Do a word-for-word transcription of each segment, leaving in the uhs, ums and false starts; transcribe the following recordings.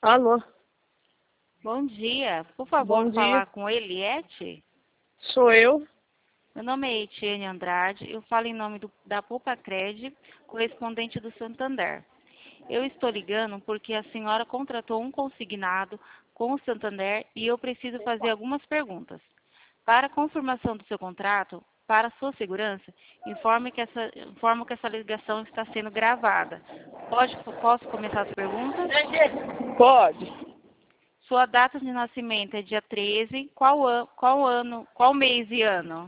Alô, Bom dia. Por favor, bom dia. falar com Eliette? Sou eu. Meu nome é Etienne Andrade. Eu falo em nome do, da Poupa-Cred, correspondente do Santander. Eu estou ligando porque a senhora contratou um consignado com o Santander e eu preciso fazer algumas perguntas. Para a confirmação do seu contrato, para sua segurança, informe que essa, informo que essa ligação está sendo gravada. Pode, posso começar as perguntas? Pode. Sua data de nascimento é dia treze. Qual, an qual ano, qual mês e ano?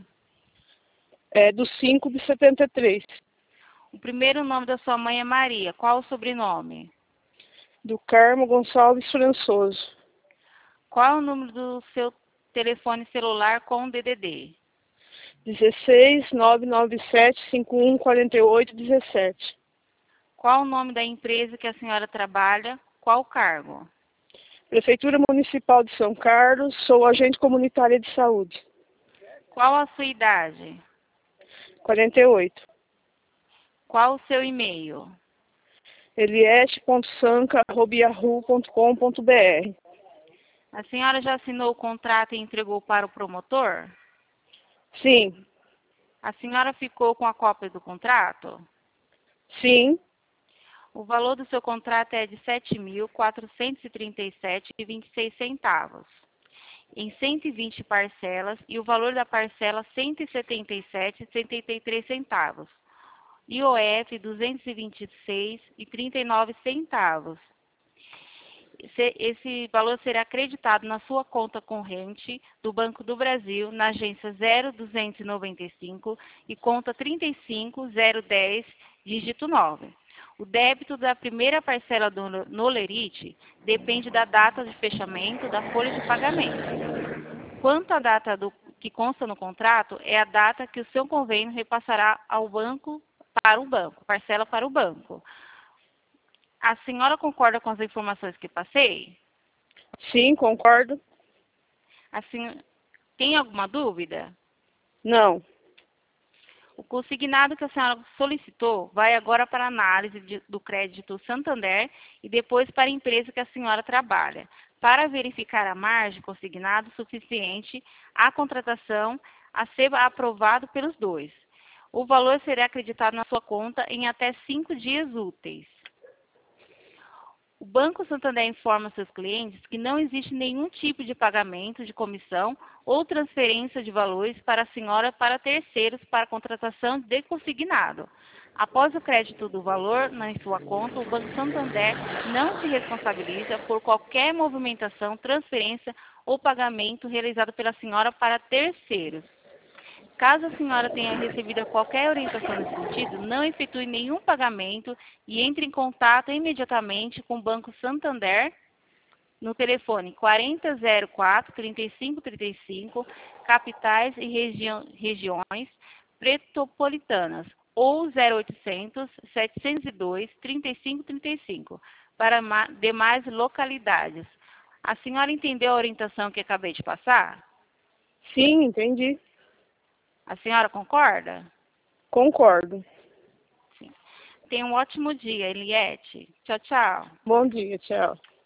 É do cinco de setenta e três. O primeiro nome da sua mãe é Maria. Qual o sobrenome? Do Carmo Gonçalves Françoso. Qual é o número do seu telefone celular com D D D? dezesseis, nove nove sete, cinco um quatro oito, dezessete. Qual o nome da empresa que a senhora trabalha? Qual o cargo? Prefeitura Municipal de São Carlos. Sou agente comunitária de saúde. Qual a sua idade? quarenta e oito. Qual o seu e-mail? eliette ponto sanca arroba yahoo ponto com ponto br. A senhora já assinou o contrato e entregou para o promotor? Sim. A senhora ficou com a cópia do contrato? Sim. O valor do seu contrato é de sete mil quatrocentos e trinta e sete reais e vinte e seis centavos, em cento e vinte parcelas, e o valor da parcela cento e setenta e sete reais e setenta e três centavos. I O F duzentos e vinte e seis reais e trinta e nove centavos. Esse, esse valor será acreditado na sua conta corrente do Banco do Brasil, na agência zero duzentos e noventa e cinco e conta trinta e cinco zero dez, dígito nove. O débito da primeira parcela do Nolerite depende da data de fechamento da folha de pagamento. Quanto à data do, que consta no contrato, é a data que o seu convênio repassará ao banco para o banco, parcela para o banco. A senhora concorda com as informações que passei? Sim, concordo. Assim, tem alguma dúvida? Não. O consignado que a senhora solicitou vai agora para a análise de, do crédito Santander e depois para a empresa que a senhora trabalha, para verificar a margem consignado suficiente à contratação a ser aprovado pelos dois. O valor será acreditado na sua conta em até cinco dias úteis. O Banco Santander informa seus clientes que não existe nenhum tipo de pagamento de comissão ou transferência de valores para a senhora para terceiros para contratação de consignado. Após o crédito do valor na sua conta, o Banco Santander não se responsabiliza por qualquer movimentação, transferência ou pagamento realizado pela senhora para terceiros. Caso a senhora tenha recebido qualquer orientação nesse sentido, não efetue nenhum pagamento e entre em contato imediatamente com o Banco Santander no telefone quarenta zero quatro, trinta e cinco trinta e cinco, capitais e regi regiões metropolitanas, ou zero oitocentos, setecentos e dois, trinta e cinco trinta e cinco, para demais localidades. A senhora entendeu a orientação que acabei de passar? Sim, entendi. A senhora concorda? Concordo. Sim. Tenha um ótimo dia, Eliette. Tchau, tchau. Bom dia, tchau.